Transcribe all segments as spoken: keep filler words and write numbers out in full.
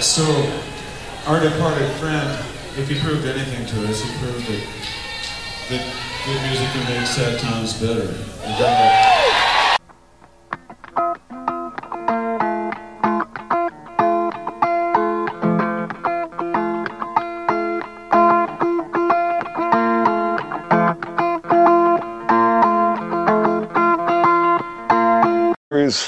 So, our departed friend, if he proved anything to us, he proved that, that good music can make sad times better. There's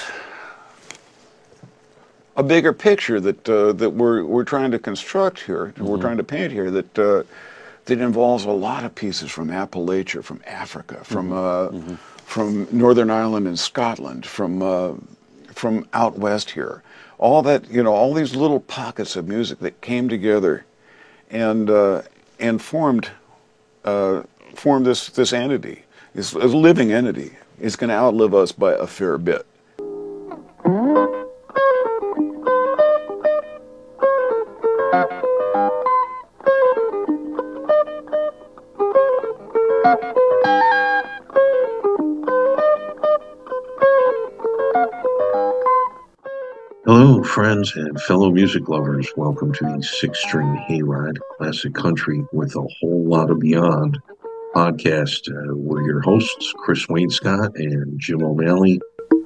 a bigger picture that uh, that we're we're trying to construct here, mm-hmm. we're trying to paint here, that uh, that involves a lot of pieces from Appalachia, from Africa, from mm-hmm. Uh, mm-hmm. from Northern Ireland and Scotland, from uh, from out west here. All that, you know, all these little pockets of music that came together and uh, and formed uh, formed this this entity, this a living entity. It's going to outlive us by a fair bit. Hello, friends and fellow music lovers. Welcome to the Six String Hayride, classic country with a whole lot of beyond podcast. Uh, we're your hosts, Chris Wainscott and Jim O'Malley.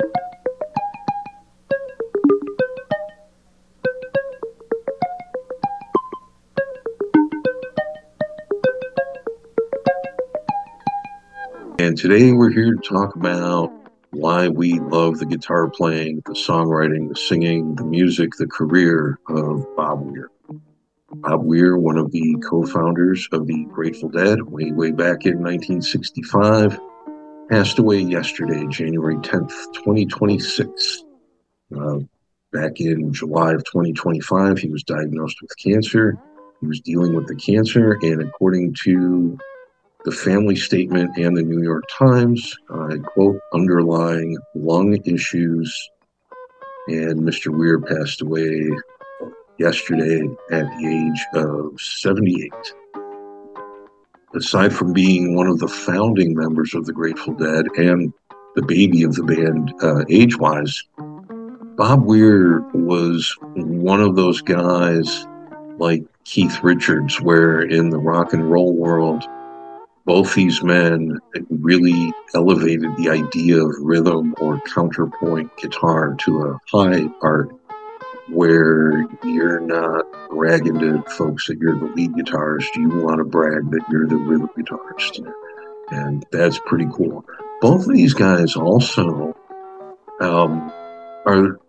And today we're here to talk about why we love the guitar playing, the songwriting, the singing, the music, the career of Bob Weir. Bob Weir, one of the co-founders of the Grateful Dead, way, way back in nineteen sixty-five, passed away yesterday, January tenth, twenty twenty-six. Uh, back in July of twenty twenty-five, he was diagnosed with cancer. He was dealing with the cancer, and according to the family statement and the New York Times, I quote, underlying lung issues. And Mister Weir passed away yesterday at the age of seventy-eight. Aside from being one of the founding members of the Grateful Dead and the baby of the band uh, age-wise, Bob Weir was one of those guys like Keith Richards, where in the rock and roll world, both these men really elevated the idea of rhythm or counterpoint guitar to a high art where you're not bragging to folks that you're the lead guitarist. You want to brag that you're the rhythm guitarist. And that's pretty cool. Both of these guys also um, are...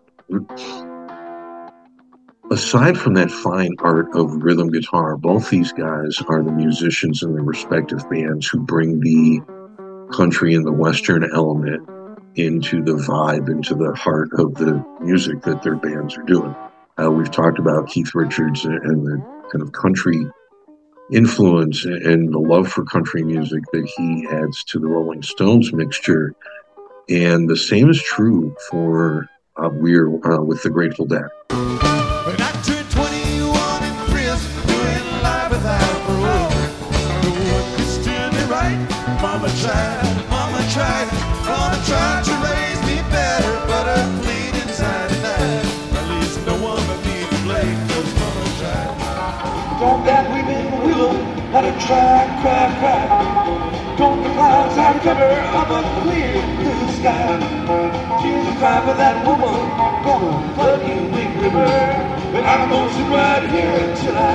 Aside from that fine art of rhythm guitar, both these guys are the musicians in their respective bands who bring the country and the Western element into the vibe, into the heart of the music that their bands are doing. Uh, we've talked about Keith Richards and the kind of country influence and the love for country music that he adds to the Rolling Stones mixture. And the same is true for Bob Weir uh, with the Grateful Dead. When I turned twenty-one in prison, doing life without parole. No one could steer me right. Mama tried, mama tried, mama tried to raise me better, but her bleed inside and out. At least no one but me to blame, 'cause mama tried. Don't that weeping willow had a try, cry, cry. Don't the clouds have cover of a clear blue sky. Tears cry for that woman, gonna flood you big river. But I'm gonna sit right here until I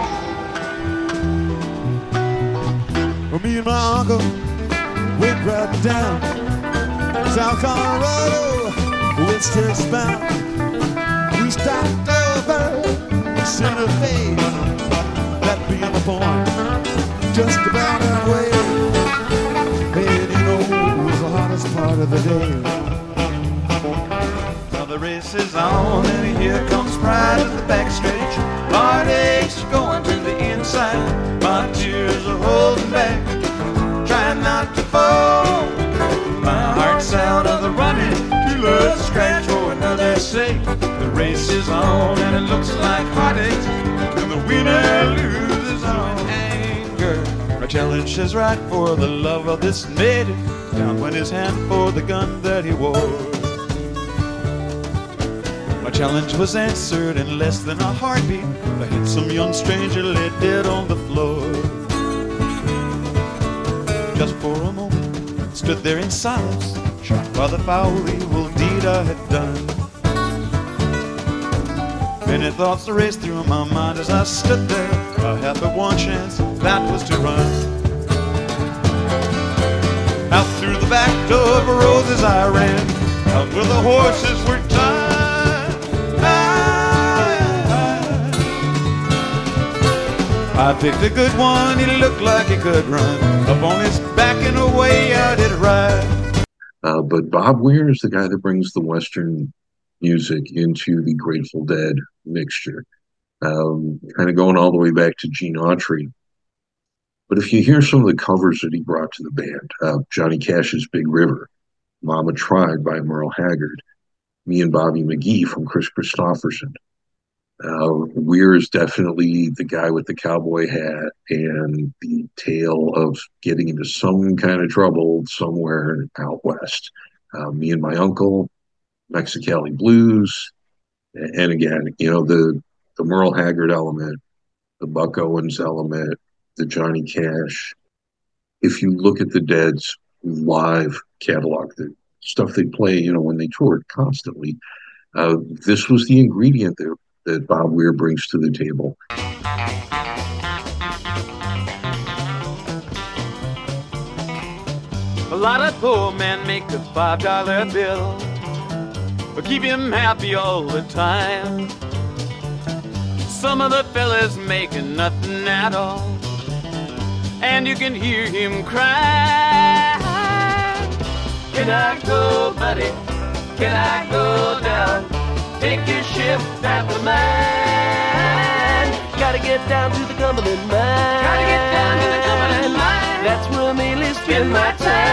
die. Me and my uncle went riding down South Colorado, West Texas bound. We stopped over Santa Fe, that being the point, just about halfway. And you know, it was the hottest part of the day. The race is on, and here comes pride at the backstretch. Heartaches are going to the inside. My tears are holding back, trying not to fall. My heart's out of the running, too low to scratch for another sake. The race is on, and it looks like heartaches, and the winner loses on anger. My challenge is right for the love of this maiden. Down went his hand for the gun that he wore. My Challenge was answered in less than a heartbeat. The handsome young stranger lay dead on the floor. Just for a moment, stood there in silence, shocked by the foul evil deed I had done. Many thoughts raced through my mind as I stood there. I had but one chance, that was to run. Out through the back door of roses I ran, out where the horses were tied. I, I picked a good one, he looked like he could run. Up on his back and away I did ride. Uh, but Bob Weir is the guy that brings the Western music into the Grateful Dead mixture, um, kind of going all the way back to Gene Autry. But if you hear some of the covers that he brought to the band, uh, Johnny Cash's Big River, Mama Tried by Merle Haggard, Me and Bobby McGee from Chris Christopherson. Uh, Weir is definitely the guy with the cowboy hat and the tale of getting into some kind of trouble somewhere out west. Uh, Me and My Uncle, Mexicali Blues, and again, you know, the, the Merle Haggard element, the Buck Owens element, the Johnny Cash. If you look at the Dead's live catalog, the stuff they play, you know, when they toured constantly, uh, this was the ingredient that, that Bob Weir brings to the table. A lot of poor men make a five dollar bill, but keep him happy all the time. Some of the fellas making nothing at all, and you can hear him cry. Can I go, buddy? Can I go down? Take your ship after mine. Gotta get down to the Cumberland mine. Gotta get down to the Cumberland mine. That's where I mainly spend my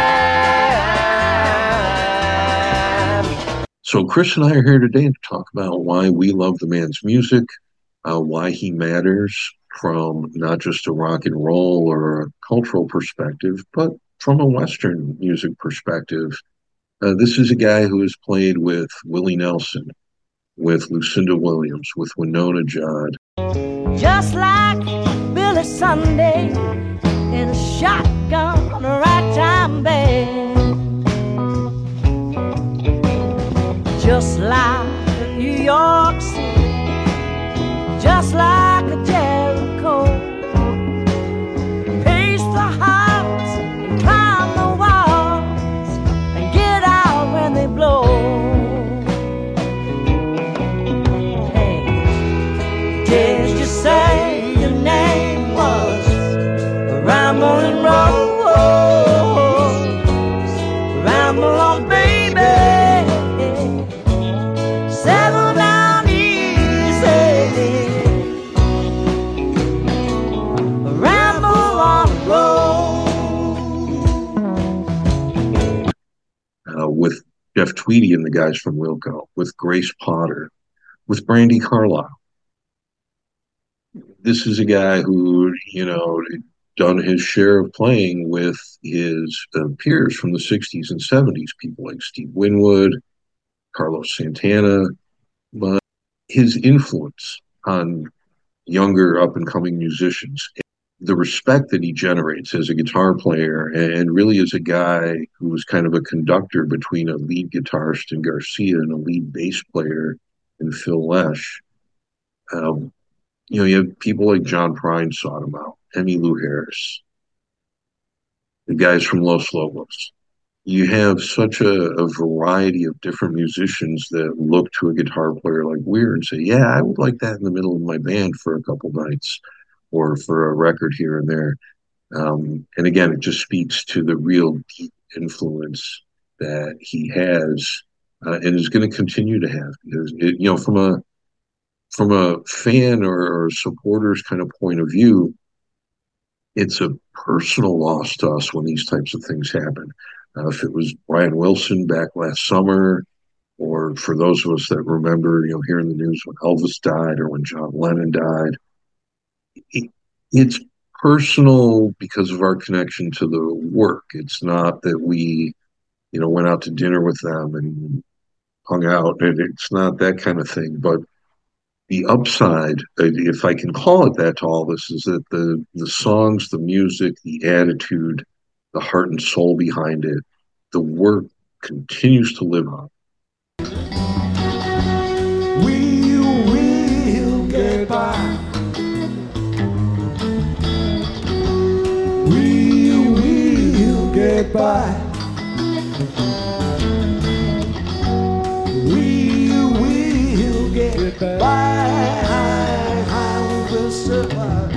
time. So Chris and I are here today to talk about why we love the man's music, uh, why he matters from not just a rock and roll or a cultural perspective, but from a Western music perspective. Uh, this is a guy who has played with Willie Nelson, with Lucinda Williams, with Winona Judd. Just like Billy Sunday in a shotgun on a ragtime band. Just like New York City, just like a Jericho. Pace the heights and climb the walls and get out when they blow. Hey, did you say your name was Ramblin' Rose? Ramble on, baby. Settle down easy. Ramble on the road. Uh, with Jeff Tweedy and the guys from Wilco, with Grace Potter, with Brandi Carlile. This is a guy who, you know, done his share of playing with his uh, peers from the sixties and seventies, people like Steve Winwood, Carlos Santana, but his influence on younger up-and-coming musicians, the respect that he generates as a guitar player, and really as a guy who was kind of a conductor between a lead guitarist in Garcia and a lead bass player in Phil Lesh. Um, you know, you have people like John Prine sought him out, Emmylou Harris, the guys from Los Lobos. You have such a, a variety of different musicians that look to a guitar player like Weir and say, yeah, I would like that in the middle of my band for a couple nights or for a record here and there. Um, and again, it just speaks to the real deep influence that he has uh, and is going to continue to have. Because, it, you know, from a from a fan or, or supporter's kind of point of view, it's a personal loss to us when these types of things happen. Uh, if it was Brian Wilson back last summer, or for those of us that remember, you know, hearing the news when Elvis died or when John Lennon died, it, it's personal because of our connection to the work. It's not that we, you know, went out to dinner with them and hung out, and it's not that kind of thing. But the upside, if I can call it that, to all this is that the the songs, the music, the attitude, the heart and soul behind it, the work continues to live on. We will get by. We will get by. We will get by. I will survive.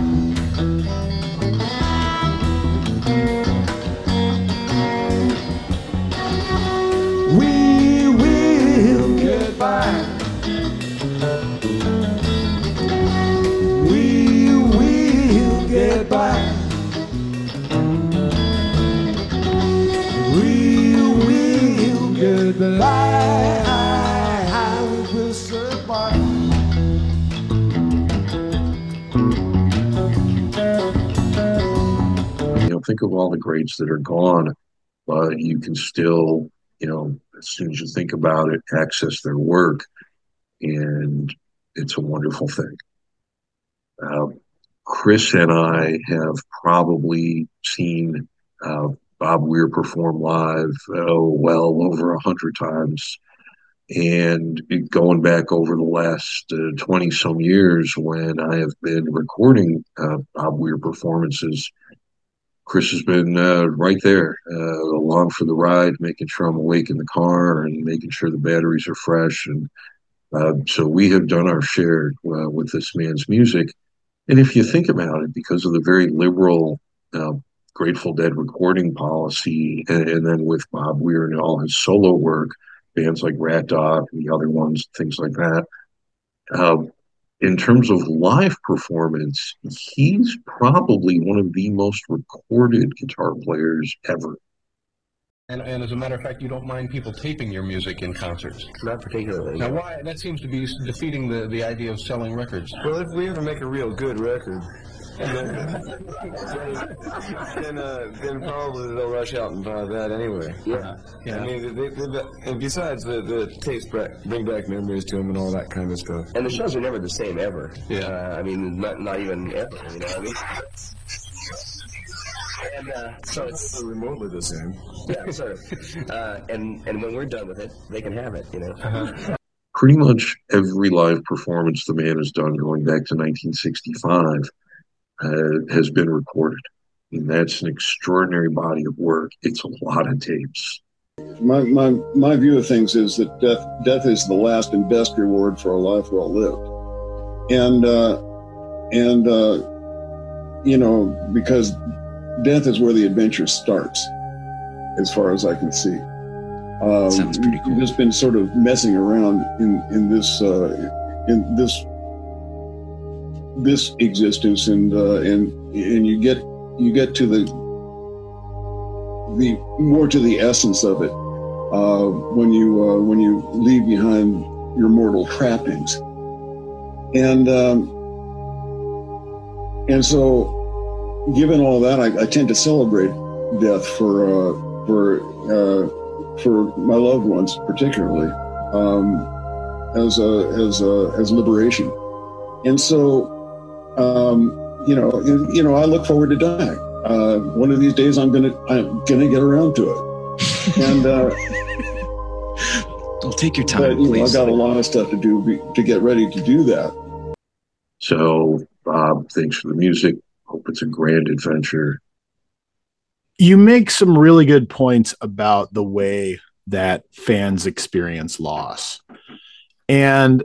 We will get by. We will get by. We will get by. I will survive. You know, think of all the greats that are gone, but you can still, you know, as soon as you think about it, access their work, and it's a wonderful thing. Uh, Chris and I have probably seen uh, Bob Weir perform live, oh, well over a hundred times. And going back over the last uh, twenty some years when I have been recording uh, Bob Weir performances, Chris has been uh, right there, uh, along for the ride, making sure I'm awake in the car and making sure the batteries are fresh. And uh, so we have done our share uh, with this man's music. And if you think about it, because of the very liberal uh, Grateful Dead recording policy, and, and then with Bob Weir and all his solo work, bands like Rat Dog and the other ones, things like that, uh, in terms of live performance, he's probably one of the most recorded guitar players ever. And, and as a matter of fact, you don't mind people taping your music in concerts? Not particularly. Now, why? That seems to be defeating the, the idea of selling records. Well, if we ever make a real good record, then, then, uh, then probably they'll rush out and buy that anyway. Yeah. yeah. I mean, they, they, and besides, the, the tapes bring back memories to them and all that kind of stuff. And the shows are never the same ever. Yeah. Uh, I mean, not not even ever. You know what I mean? And uh, so it's remotely the same. Yeah, sort of. Uh, and and when we're done with it, they can have it. You know. Uh-huh. Pretty much every live performance the man has done, going back to nineteen sixty-five, uh, has been recorded. And that's an extraordinary body of work. It's a lot of tapes. My my my view of things is that death death is the last and best reward for a life well lived, and uh, and uh, you know, because death is where the adventure starts, as far as I can see. Um, Sounds pretty cool. You've just been sort of messing around in in this uh, in this this existence, and uh, and and you get you get to the the more to the essence of it uh, when you uh, when you leave behind your mortal trappings, and um, and so. Given all that, I, I tend to celebrate death for uh, for uh, for my loved ones, particularly um, as a, as a, as liberation. And so, um, you know, you, you know, I look forward to dying. Uh, one of these days, I'm gonna I'm gonna get around to it. And uh, well, take your time, but, you please. know, I've got a lot of stuff to do be, to get ready to do that. So, Bob, thanks for the music. Hope it's a grand adventure. You make some really good points about the way that fans experience loss. And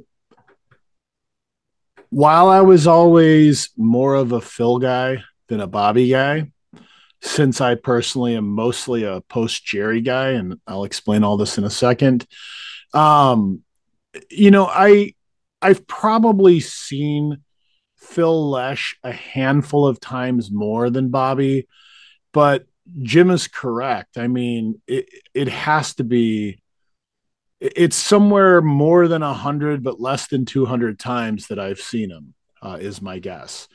while I was always more of a Phil guy than a Bobby guy, since I personally am mostly a post-Jerry guy, and I'll explain all this in a second, um, you know, I, I've probably seen Phil Lesh a handful of times more than Bobby, but Jim is correct. I mean, it, it has to be, it's somewhere more than a hundred, but less than two hundred times that I've seen him, uh, is my guess.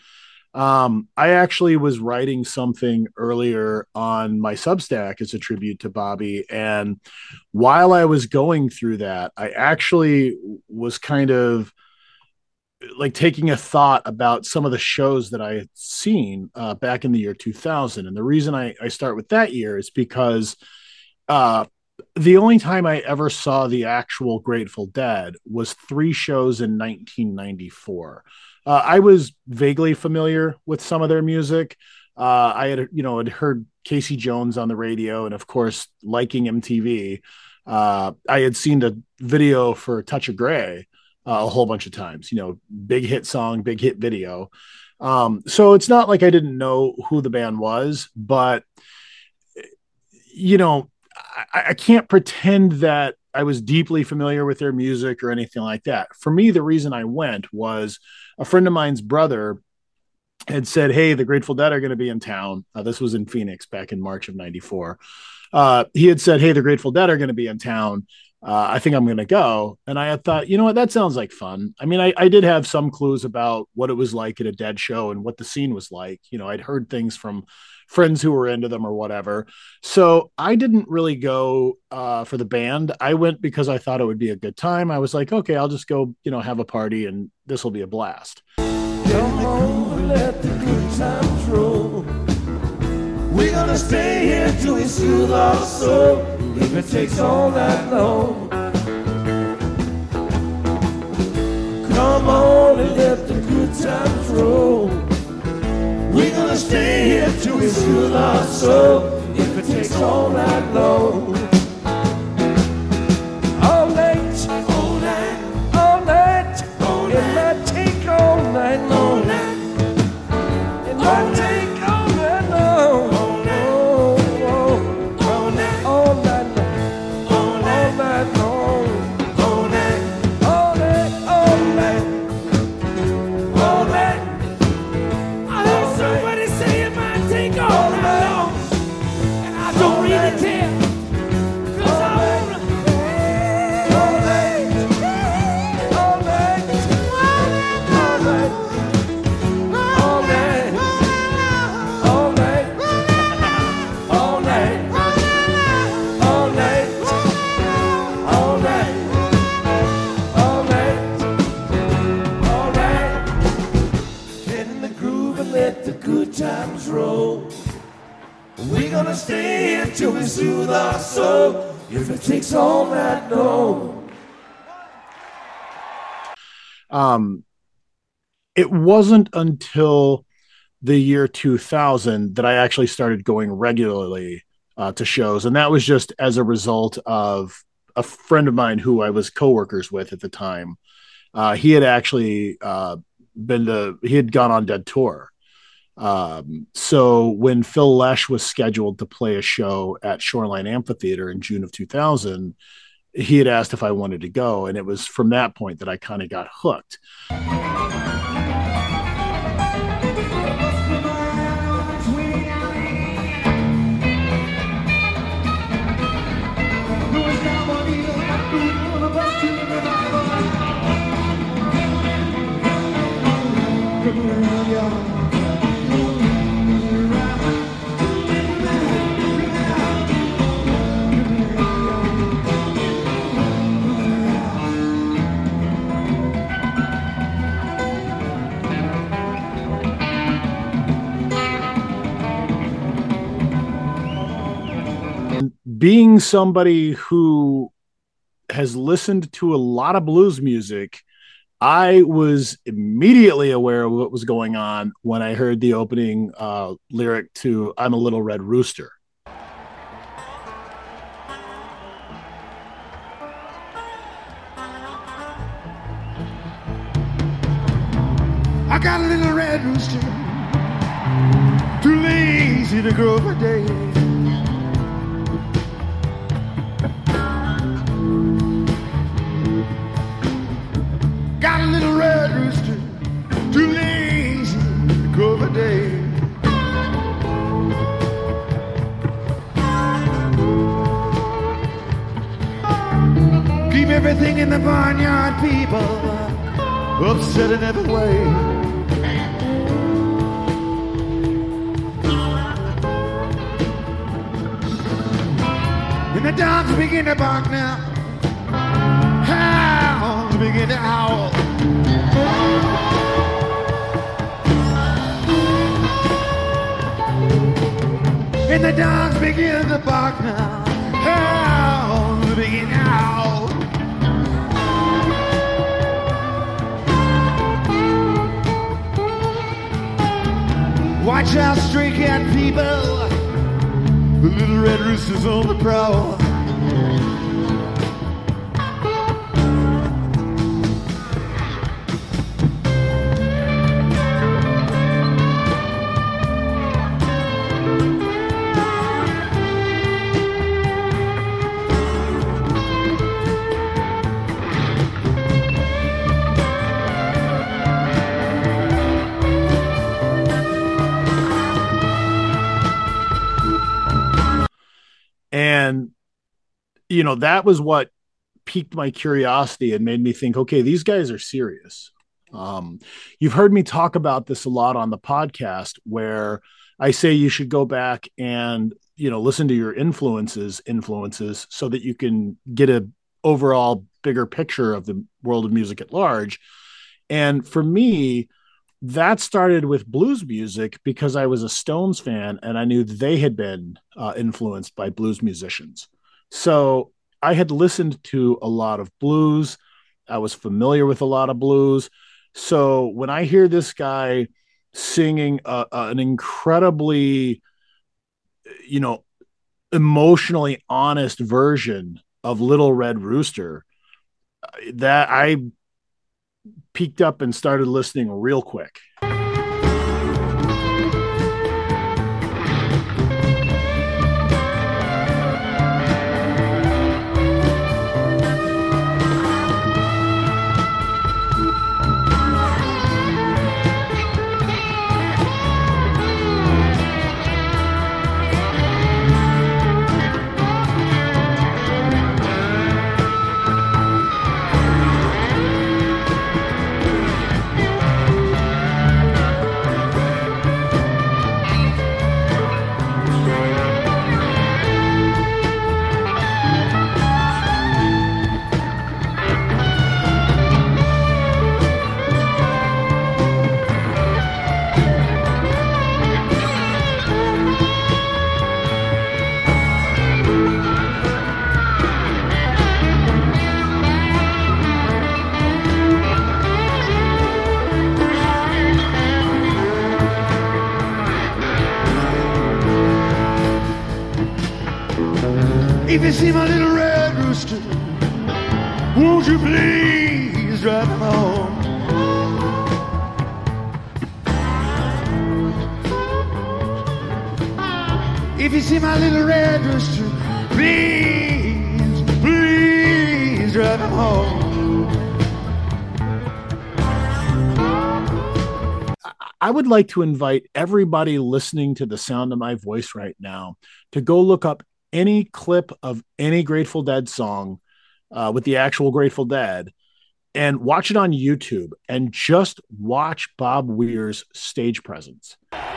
Um, I actually was writing something earlier on my Substack as a tribute to Bobby. And while I was going through that, I actually was kind of like taking a thought about some of the shows that I had seen uh, back in the year two thousand. And the reason I, I start with that year is because uh, the only time I ever saw the actual Grateful Dead was three shows in nineteen ninety-four. Uh, I was vaguely familiar with some of their music. Uh, I had, you know, had heard Casey Jones on the radio, and of course, liking M T V. Uh, I had seen the video for Touch of Grey uh, a whole bunch of times. You know, big hit song, big hit video. Um, so it's not like I didn't know who the band was, but you know, I, I can't pretend that I was deeply familiar with their music or anything like that. For me, the reason I went was a friend of mine's brother had said, "Hey, the Grateful Dead are going to be in town." Uh, this was in Phoenix back in March of ninety-four. Uh, he had said, "Hey, the Grateful Dead are going to be in town. Uh, I think I'm going to go." And I had thought, you know what, that sounds like fun. I mean, I, I did have some clues about what it was like at a Dead show and what the scene was like. You know, I'd heard things from friends who were into them or whatever. So I didn't really go uh, for the band. I went because I thought it would be a good time. I was like, okay, I'll just go, you know, have a party and this will be a blast. Come on, let the good times roll. We're gonna stay here till we soothe our soul, if it takes all that long. Come on and let the good times roll. We're gonna stay here till we soothe our soul, if it takes all that long. All night, all night, all night, all night. It might take all night long. It might take all night long. All night, all night long. All night long. All night, all night, all night, all night. I heard somebody say it might take all night long, and I don't really care, 'cause I wanna all night, all night, all night, all night, all night, all night, all night, all night, all night, all night. Get in the groove and let the good times roll. We're gonna stay here till we soothe our soul, if it takes all night long. Um, it wasn't until the year two thousand that I actually started going regularly uh, to shows. And that was just as a result of a friend of mine who I was coworkers with at the time. Uh, he had actually uh, been to, he had gone on Dead tour. Um, so when Phil Lesh was scheduled to play a show at Shoreline Amphitheater in June of two thousand, he had asked if I wanted to go. And it was from that point that I kind of got hooked. Being somebody who has listened to a lot of blues music, I was immediately aware of what was going on when I heard the opening uh, lyric to "I'm a Little Red Rooster." I got a little red rooster, too lazy to grow for days. Got a little red rooster, too lazy to grow for days. Keep everything in the barnyard, people, upset in every way. And the dogs begin to bark now. Hounds begin to howl. And the dogs begin to bark now. Hounds begin to howl. Watch out, stray cat people. The little red rooster's on the prowl. And, you know, that was what piqued my curiosity and made me think, okay, these guys are serious. Um, you've heard me talk about this a lot on the podcast, where I say you should go back and, you know, listen to your influences, influences so that you can get a overall bigger picture of the world of music at large. And for me, that started with blues music because I was a Stones fan and I knew they had been uh, influenced by blues musicians. So I had listened to a lot of blues. I was familiar with a lot of blues. So when I hear this guy singing a, a, an incredibly, you know, emotionally honest version of Little Red Rooster, that I peeked up and started listening real quick. If you see my little red rooster, won't you please drive him home? If you see my little red rooster, please, please drive him home. I would like to invite everybody listening to the sound of my voice right now to go look up any clip of any Grateful Dead song uh, with the actual Grateful Dead and watch it on YouTube and just watch Bob Weir's stage presence.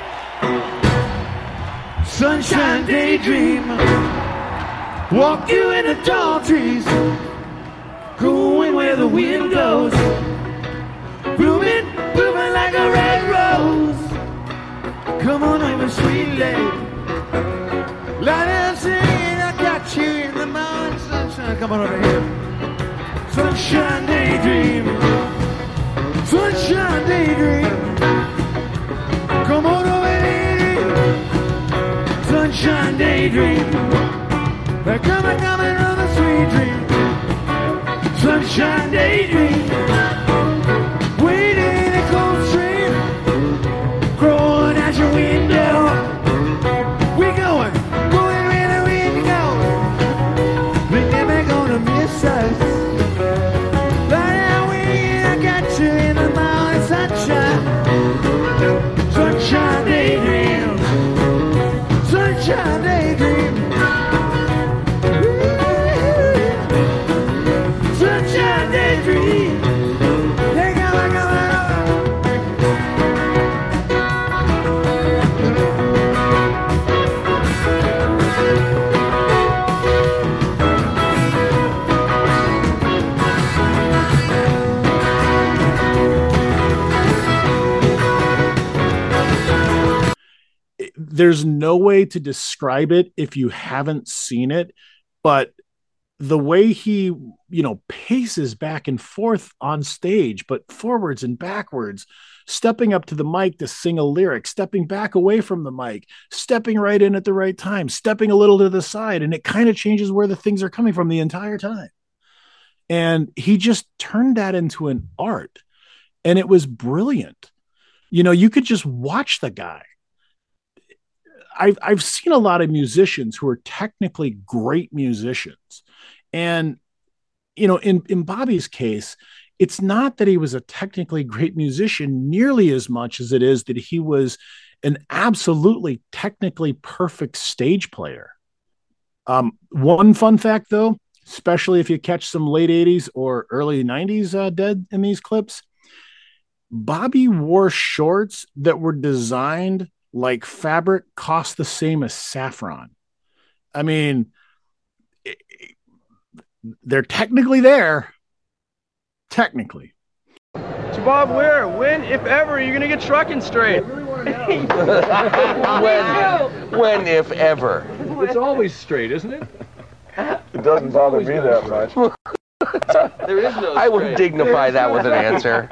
Sunshine daydream, walk you in the tall trees, going where the wind goes, blooming, blooming like a red rose. Come on over, sweet lady, light and sing, I got you in the morning sunshine. Come on over here. Sunshine daydream, sunshine daydream. Come on over here. Sunshine daydream. They're coming, coming on a sweet dream. Sunshine daydream. Waiting in a cold stream, crawling at your window. We going, going where the wind goes. We're never gonna miss us. Right now we, I got you in the morning sunshine. Sunshine daydream. Sunshine daydream. there's no way to describe it if you haven't seen it, but the way he, you know, paces back and forth on stage, but forwards and backwards, stepping up to the mic to sing a lyric, stepping back away from the mic, stepping right in at the right time, stepping a little to the side, and it kind of changes where the things are coming from the entire time. And he just turned that into an art, and it was brilliant. You know, you could just watch the guy. I've, I've seen a lot of musicians who are technically great musicians. And, you know, in, in Bobby's case, it's not that he was a technically great musician nearly as much as it is that he was an absolutely technically perfect stage player. Um, one fun fact, though, especially if you catch some late eighties or early nineties uh, Dead in these clips, Bobby wore shorts that were designed like fabric cost the same as saffron. I mean, they're technically there. Technically. To Bob Weir, when, if ever, are you going to get trucking straight? when, when, if ever? It's always straight, isn't it? It doesn't bother me that much. There is no I would dignify that with an answer.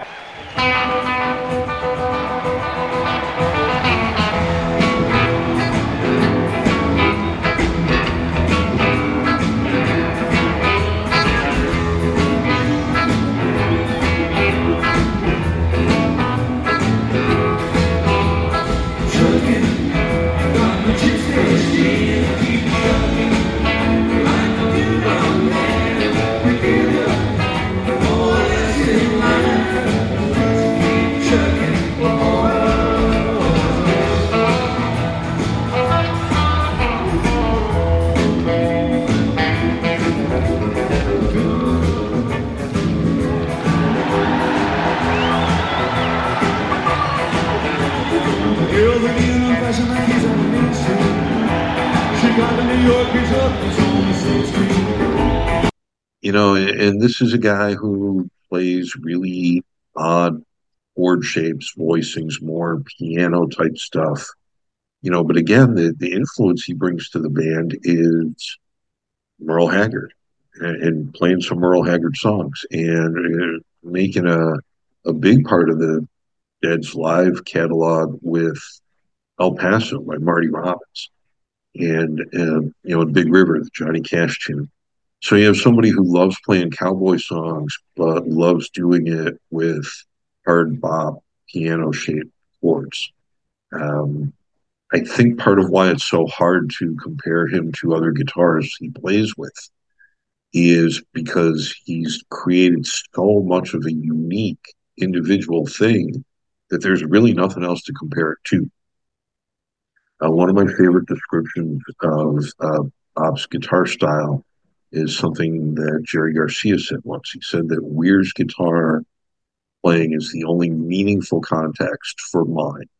You know, and this is a guy who plays really odd chord shapes, voicings, more piano type stuff. You know, but again, the, the influence he brings to the band is Merle Haggard and, and playing some Merle Haggard songs and uh, making a, a big part of the Dead's live catalog with El Paso by Marty Robbins and, uh, you know, Big River, the Johnny Cash tune. So you have somebody who loves playing cowboy songs, but loves doing it with hard bop, piano-shaped chords. Um, I think part of why it's so hard to compare him to other guitarists he plays with is because he's created so much of a unique individual thing that there's really nothing else to compare it to. Uh, one of my favorite descriptions of uh, Bob's guitar style is something that Jerry Garcia said once. He said that Weir's guitar playing is the only meaningful context for mine.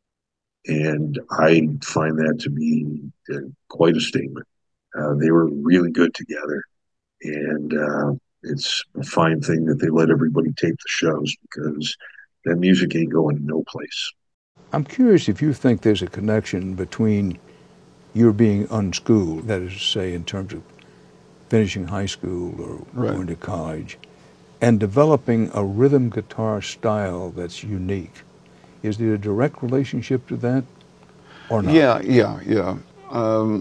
And I find that to be uh, quite a statement. Uh, they were really good together. And uh, it's a fine thing that they let everybody tape the shows because that music ain't going no place. I'm curious if you think there's a connection between your being unschooled, that is to say, in terms of finishing high school or Right. going to college, and developing a rhythm guitar style that's unique. Is there a direct relationship to that or not? Yeah, yeah, yeah. Um,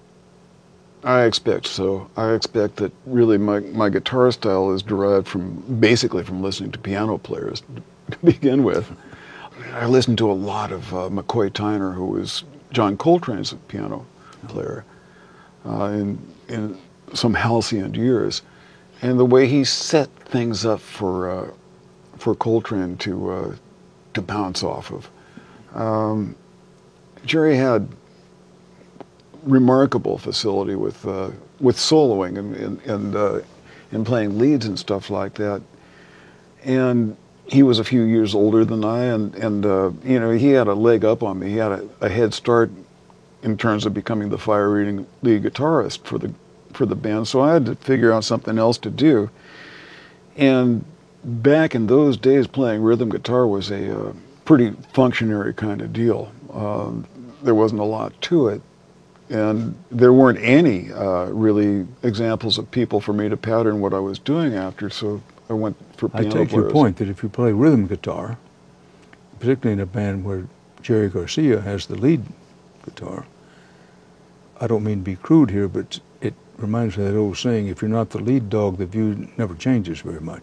I expect so. I expect that really my, my guitar style is derived from basically from listening to piano players to begin with. I listened to a lot of uh, McCoy Tyner, who was John Coltrane's piano player uh, in, in some halcyon years. And the way he set things up for uh, for Coltrane to uh, to bounce off of. Um, Jerry had remarkable facility with uh, with soloing and and and, uh, and playing leads and stuff like that. And he was a few years older than I, and and uh, you know, he had a leg up on me. He had a, a head start in terms of becoming the fire reading lead guitarist for the for the band. So I had to figure out something else to do. And back in those days, playing rhythm guitar was a uh, pretty functionary kind of deal. Um, there wasn't a lot to it. And there weren't any uh, really examples of people for me to pattern what I was doing after, so I went for piano I take players. your point that if you play rhythm guitar, particularly in a band where Jerry Garcia has the lead guitar, I don't mean to be crude here, but it reminds me of that old saying, if you're not the lead dog, the view never changes very much.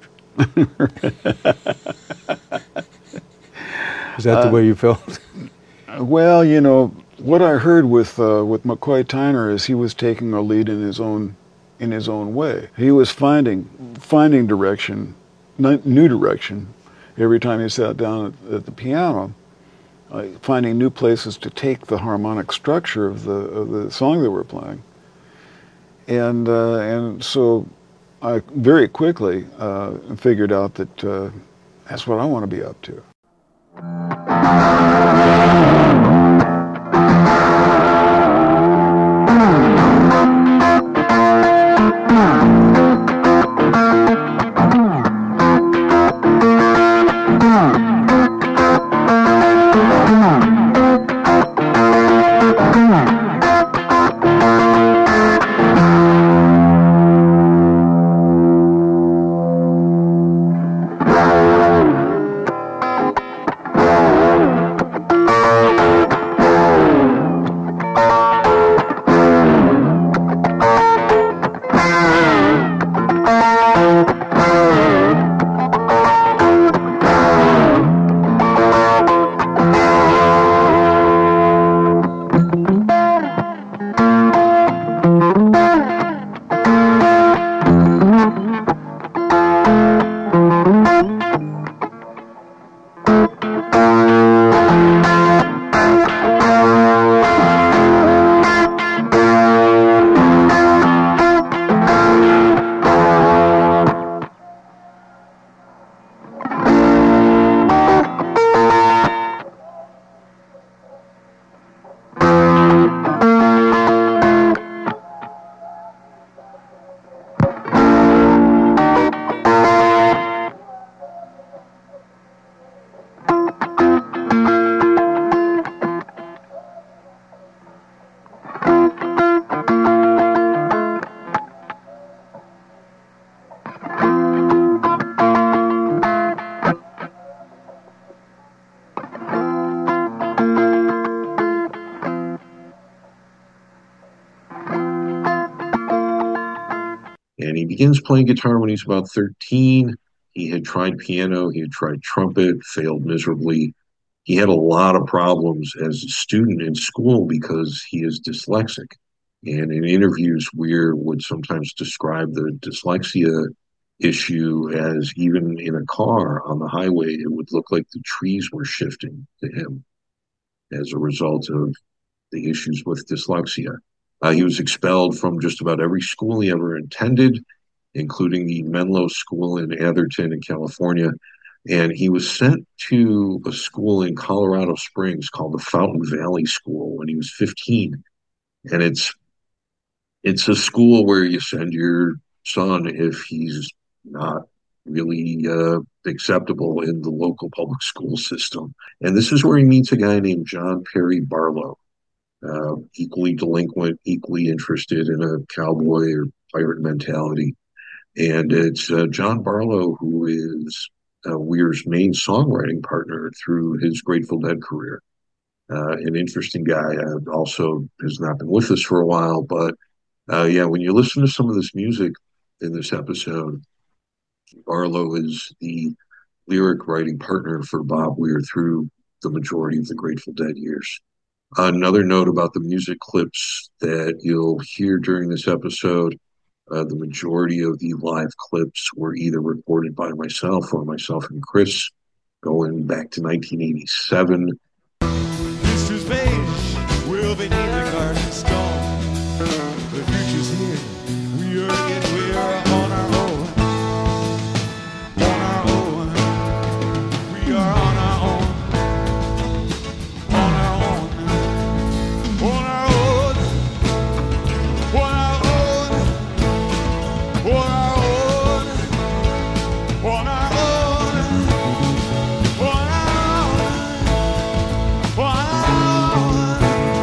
Is that the Uh, way you felt? Well, you know, what I heard with uh, with McCoy Tyner is he was taking a lead in his own in his own way. He was finding finding direction, n- new direction, every time he sat down at, at the piano, uh, finding new places to take the harmonic structure of the of the song that we're playing. And uh, and so I very quickly uh, figured out that uh, that's what I want to be up to. And he begins playing guitar when he's about thirteen. He had tried piano, he had tried trumpet, failed miserably. He had a lot of problems as a student in school because he is dyslexic. And in interviews, Weir would sometimes describe the dyslexia issue as, even in a car on the highway, it would look like the trees were shifting to him as a result of the issues with dyslexia. Uh, he was expelled from just about every school he ever attended, including the Menlo School in Atherton in California. And he was sent to a school in Colorado Springs called the Fountain Valley School when he was fifteen. And it's it's a school where you send your son if he's not really uh, acceptable in the local public school system. And this is where he meets a guy named John Perry Barlow, uh, equally delinquent, equally interested in a cowboy or pirate mentality. And it's uh, John Barlow who is uh, Weir's main songwriting partner through his Grateful Dead career. Uh, an interesting guy. Uh, also has not been with us for a while, but uh, yeah, when you listen to some of this music in this episode, Barlow is the lyric writing partner for Bob Weir through the majority of the Grateful Dead years. Another note about the music clips that you'll hear during this episode, uh, the majority of the live clips were either recorded by myself or myself and Chris going back to nineteen eighty-seven. History's page will beneath the garden stone. The future's here. We are it. We are on our own. On our own. We are on our own. On our own. On our own. On our own. On our own. On our own. On our own. On our own.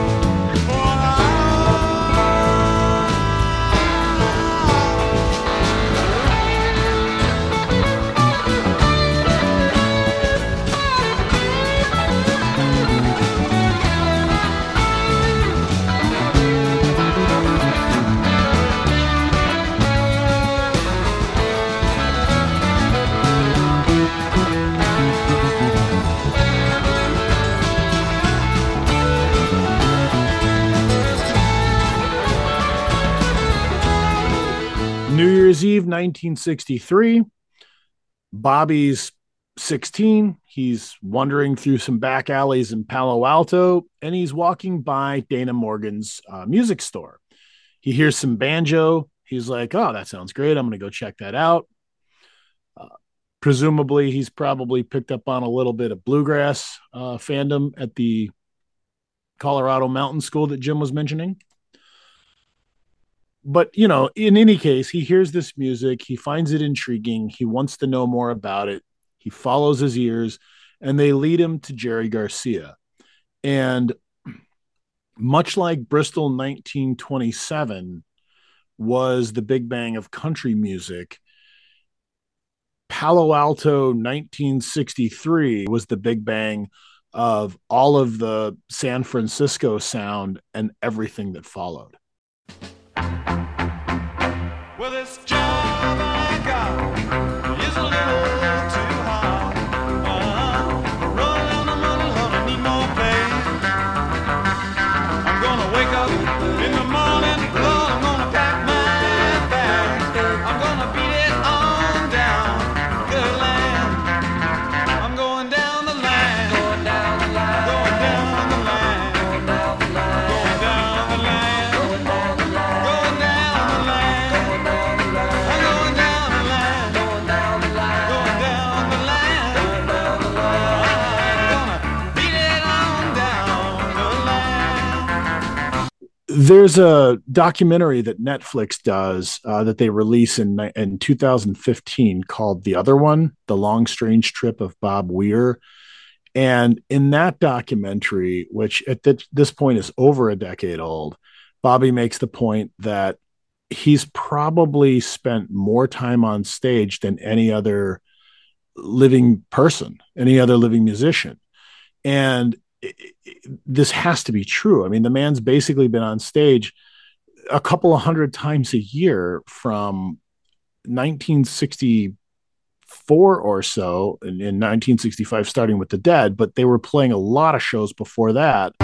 Eve nineteen sixty-three. Bobby's sixteen. He's wandering through some back alleys in Palo Alto, and he's walking by Dana Morgan's uh, music store. He hears some banjo. He's like, oh, that sounds great. I'm going to go check that out. Uh, presumably, he's probably picked up on a little bit of bluegrass uh, fandom at the Colorado Mountain School that Jim was mentioning. But, you know, in any case, he hears this music. He finds it intriguing. He wants to know more about it. He follows his ears, and they lead him to Jerry Garcia. And much like Bristol nineteen twenty-seven was the big bang of country music, Palo Alto nineteen sixty-three was the big bang of all of the San Francisco sound and everything that followed. Well, this job I got is a little too hard. Uh-huh. Running down the money, Lord, I need more pay. I'm gonna wake up in the morning, Lord, I'm gonna pack my bag. I'm gonna beat it on down, good land. I'm going down the line, going down the line, going down the line, going down the line, going down the line, going down the line, going down the line. There's a documentary that Netflix does uh, that they release in in two thousand fifteen called The Other One, The Long Strange Trip of Bob Weir. And in that documentary, which at th- this point is over a decade old, Bobby makes the point that he's probably spent more time on stage than any other living person, any other living musician. And it, it, this has to be true. I mean, the man's basically been on stage a couple of hundred times a year from nineteen sixty-four or so, and in nineteen sixty-five, starting with the Dead, but they were playing a lot of shows before that.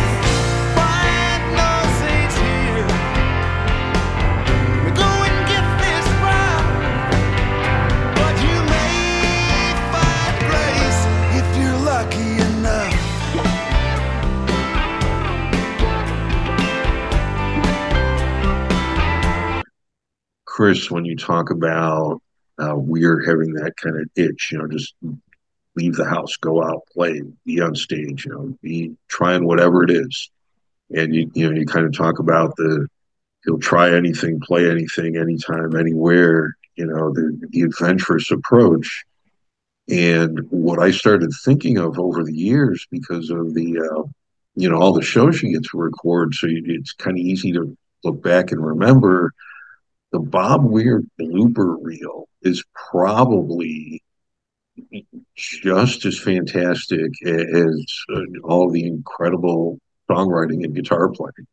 Chris, when you talk about uh, Weir having that kind of itch, you know, just leave the house, go out, play, be on stage, you know, be trying whatever it is. And you, you know, you kind of talk about the, he'll try anything, play anything, anytime, anywhere, you know, the, the adventurous approach. And what I started thinking of over the years, because of the, uh, you know, all the shows you get to record, so you, it's kind of easy to look back and remember. The Bob Weir blooper reel is probably just as fantastic as uh, all the incredible songwriting and guitar playing.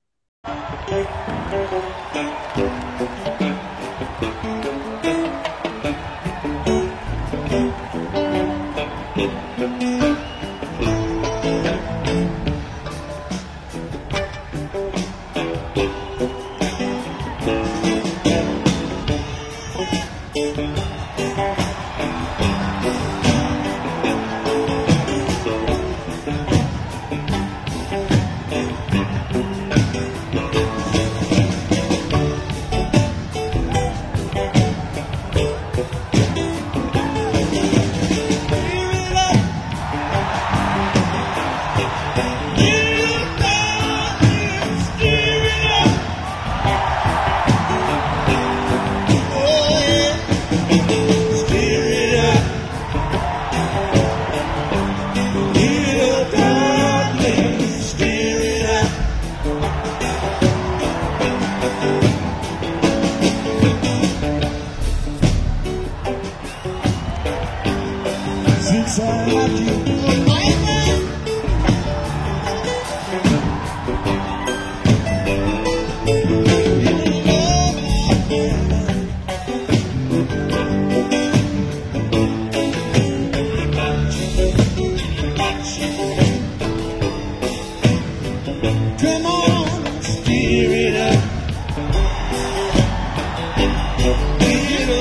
Come on, steer it up.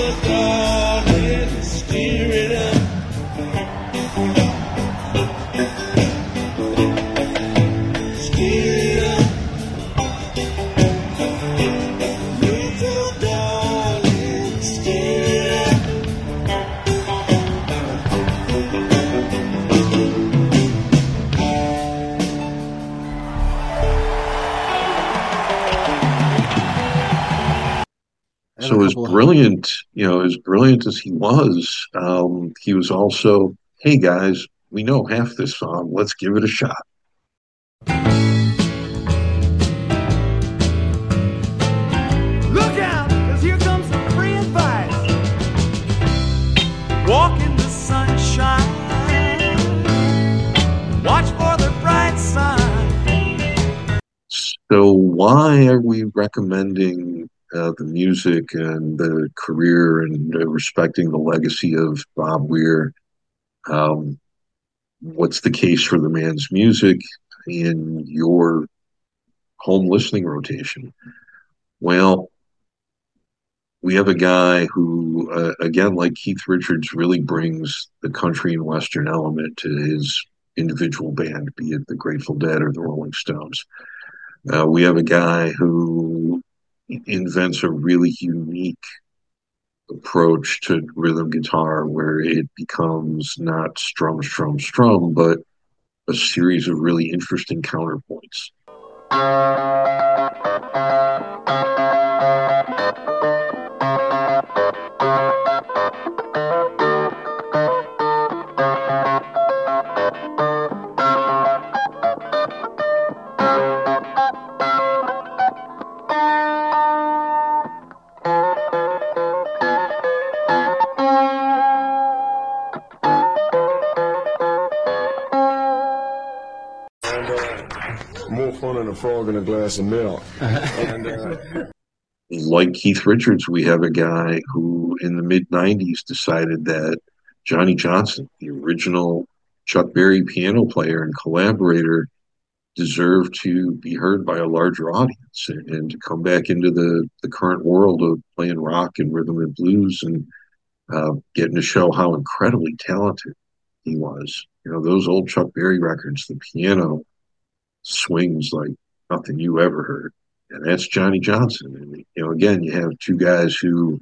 So as brilliant, you know, as brilliant as he was, um, he was also, hey guys, we know half this song. Let's give it a shot. Look out, because here comes some free advice. Walk in the sunshine. Watch for the bright side. So why are we recommending uh, the music and the career and uh, respecting the legacy of Bob Weir? Um, what's the case for the man's music in your home listening rotation? Well, we have a guy who, uh, again, like Keith Richards, really brings the country and Western element to his individual band, be it the Grateful Dead or the Rolling Stones. Uh, we have a guy who invents a really unique approach to rhythm guitar where it becomes not strum, strum, strum, but a series of really interesting counterpoints. More fun than a frog in a glass of milk. and, uh... Like Keith Richards, we have a guy who in the mid nineties decided that Johnny Johnson, the original Chuck Berry piano player and collaborator, deserved to be heard by a larger audience and, and to come back into the, the current world of playing rock and rhythm and blues and uh, getting to show how incredibly talented he was. You know, those old Chuck Berry records, the piano swings like nothing you ever heard. And that's Johnny Johnson. And, you know, again, you have two guys who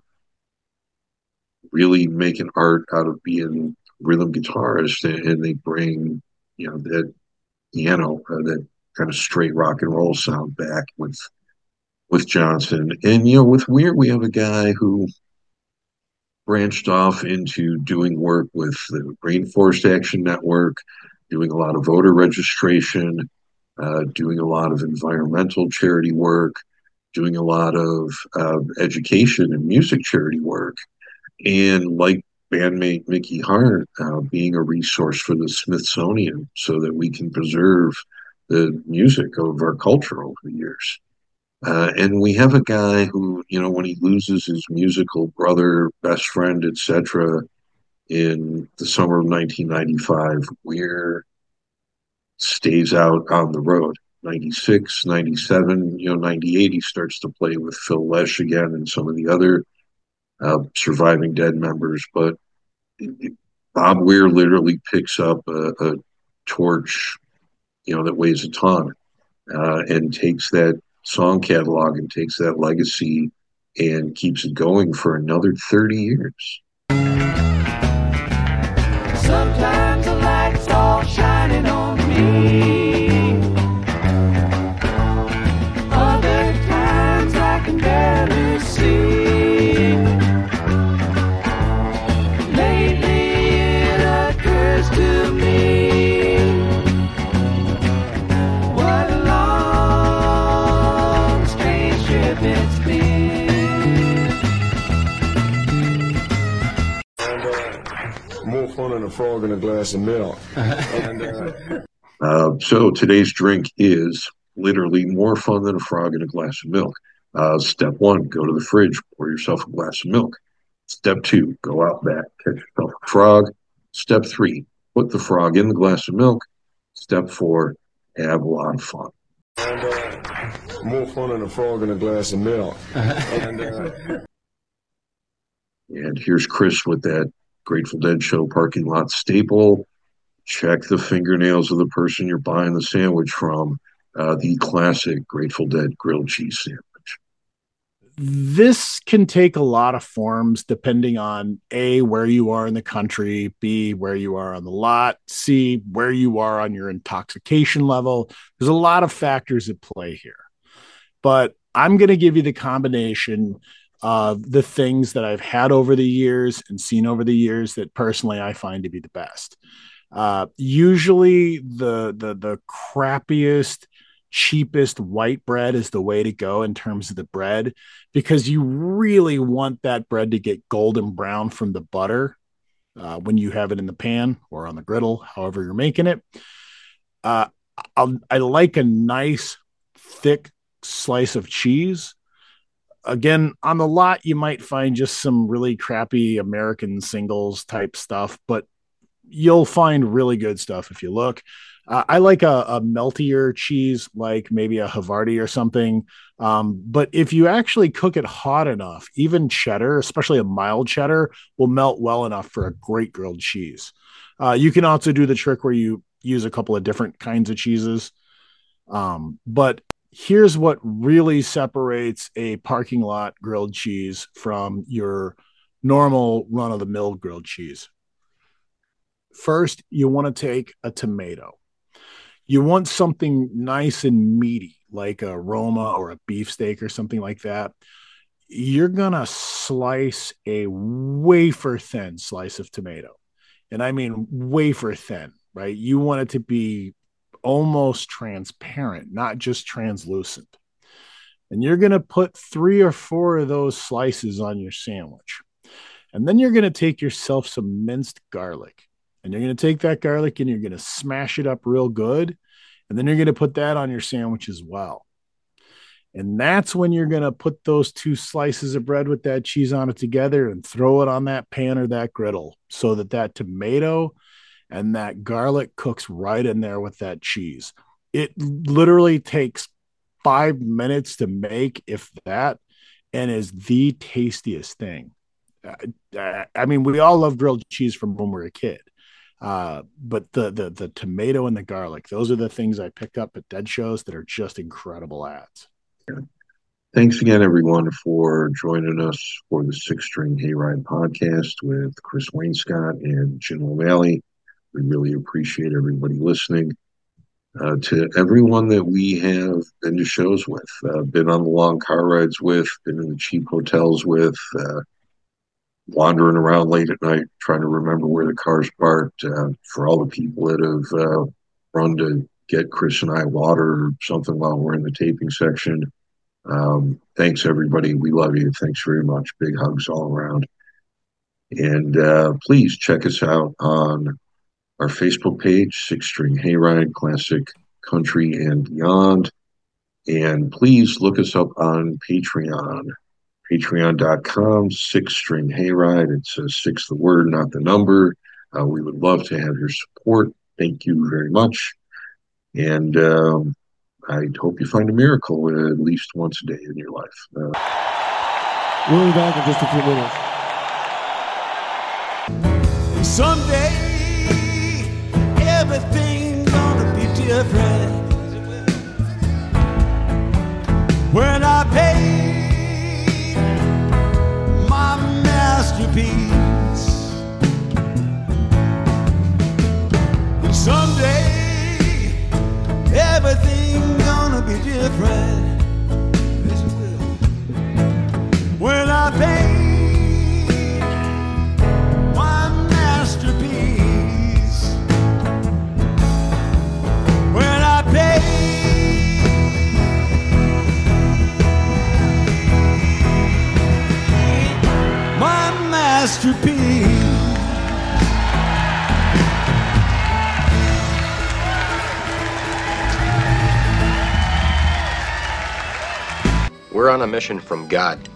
really make an art out of being rhythm guitarists, and, and they bring, you know, that piano, uh, that kind of straight rock and roll sound back with with Johnson. And, you know, with Weir, we have a guy who branched off into doing work with the Rainforest Action Network, doing a lot of voter registration, Uh, doing a lot of environmental charity work, doing a lot of uh, education and music charity work, and like bandmate Mickey Hart, uh, being a resource for the Smithsonian so that we can preserve the music of our culture over the years. Uh, and we have a guy who, you know, when he loses his musical brother, best friend, et cetera, in the summer of nineteen ninety-five, we're stays out on the road. ninety-six, ninety-seven, you know, ninety-eight, he starts to play with Phil Lesh again and some of the other uh, surviving Dead members. But Bob Weir literally picks up a, a torch, you know, that weighs a ton, uh, and takes that song catalog and takes that legacy and keeps it going for another thirty years. Sometimes the light's all shining on me. Other times I can barely see. Lately it occurs to me, what a long, strange trip it's been. And, uh, more fun than a frog in a glass of milk. and, uh... Uh, so today's drink is literally more fun than a frog in a glass of milk. Uh, step one, go to the fridge, pour yourself a glass of milk. Step two, go out back, catch yourself a frog. Step three, put the frog in the glass of milk. Step four, have a lot of fun. And, uh, more fun than a frog in a glass of milk. and, uh... and here's Chris with that Grateful Dead show parking lot staple. Check the fingernails of the person you're buying the sandwich from. Uh, the classic Grateful Dead grilled cheese sandwich. This can take a lot of forms depending on A, where you are in the country, B, where you are on the lot, C, where you are on your intoxication level. There's a lot of factors at play here. But I'm going to give you the combination uh, the things that I've had over the years and seen over the years that personally I find to be the best. Uh, usually the, the, the crappiest, cheapest white bread is the way to go in terms of the bread, because you really want that bread to get golden brown from the butter uh, when you have it in the pan or on the griddle, however you're making it. Uh, I'll, I like a nice thick slice of cheese. Again, on the lot, you might find just some really crappy American singles type stuff, but you'll find really good stuff if you look. Uh, I like a, a meltier cheese, like maybe a Havarti or something. Um, but if you actually cook it hot enough, even cheddar, especially a mild cheddar, will melt well enough for a great grilled cheese. Uh, you can also do the trick where you use a couple of different kinds of cheeses. Um, but here's what really separates a parking lot grilled cheese from your normal run-of-the-mill grilled cheese. First, you want to take a tomato. You want something nice and meaty, like a Roma or a beefsteak or something like that. You're going to slice a wafer thin slice of tomato. And I mean wafer thin, right? You want it to be almost transparent, not just translucent. And you're going to put three or four of those slices on your sandwich. And then you're going to take yourself some minced garlic. And you're going to take that garlic and you're going to smash it up real good. And then you're going to put that on your sandwich as well. And that's when you're going to put those two slices of bread with that cheese on it together and throw it on that pan or that griddle so that that tomato and that garlic cooks right in there with that cheese. It literally takes five minutes to make, if that, and is the tastiest thing. Uh, I mean, we all love grilled cheese from when we were a kid. Uh, but the, the, the tomato and the garlic, those are the things I pick up at dead shows that are just incredible ads. Thanks again, everyone, for joining us for the Six String Hayride podcast with Chris Wainscott and Jim O'Malley. We really appreciate everybody listening. Uh, to everyone that we have been to shows with, uh, been on the long car rides with, been in the cheap hotels with, uh, wandering around late at night trying to remember where the car's parked, uh, for all the people that have uh, run to get Chris and I water or something while we're in the taping section. Um, thanks, everybody. We love you. Thanks very much. Big hugs all around. And uh, please check us out on our Facebook page, Six String Hayride, Classic Country and Beyond. And please look us up on Patreon, patreon.com, Six String Hayride. It's a six the word, not the number. Uh, we would love to have your support. Thank you very much. And um, I hope you find a miracle at least once a day in your life. Uh, we'll be back in just a few minutes. Someday everything's gonna be different. When I paid my masterpiece, and someday everything's gonna be different. Yes, it will. When I paid my masterpiece, when I paid my masterpiece. We're on a mission from God.